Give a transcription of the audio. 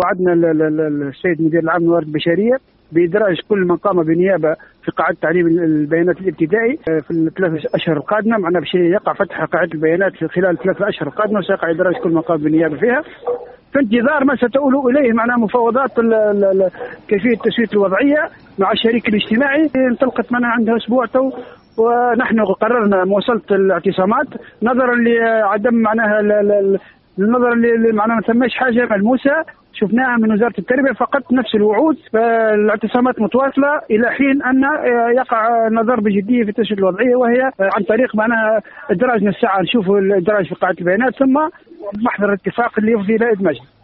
وعدنا السيد مدير العام للموارد البشريه بإدراج كل من قام بنيابة في قاعدة تعليم البيانات الابتدائي في الثلاث أشهر القادمة. معنا باش يقع فتح قاعدة البيانات في خلال الثلاث أشهر القادمة، وسيقع إدراج كل من قام بالنيابة فيها في انتظار ما ستؤول إليه معناها مفاوضات كيفية تسوية الوضعية مع الشريك الاجتماعي. انطلقت معنا عندها أسبوع تو، ونحن قررنا مواصلة الاعتصامات نظرا لعدم معناها نظرا معناها ما ثماش حاجة ملموسة شفناها من وزارة التربية، فقط نفس الوعود. فالاعتصامات متواصلة إلى حين أن يقع نظر بجدية في تسوية الوضعية، وهي عن طريق معناها إدراجنا الساعة نشوف الإدراج في قاعدة البيانات ثم محضر الاتفاق اللي يفضي إلى إدماجه.